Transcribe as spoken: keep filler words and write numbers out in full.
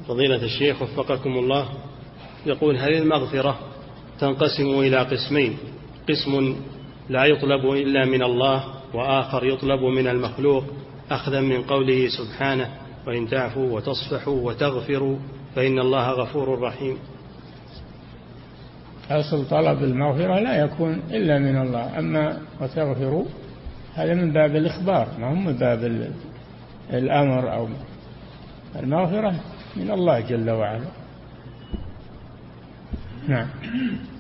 فضيلة الشيخ وفقكم الله، يقول: هل المغفرة تنقسم إلى قسمين: قسم لا يطلب إلا من الله، وآخر يطلب من المخلوق، أخذا من قوله سبحانه: وإن تعفوا وتصفحوا وتغفروا فإن الله غفور رحيم؟ أصل طلب المغفرة لا يكون إلا من الله، أما وتغفروا هذا من باب الإخبار، ما هم من باب الأمر، أو المغفرة من الله جل وعلا. نعم.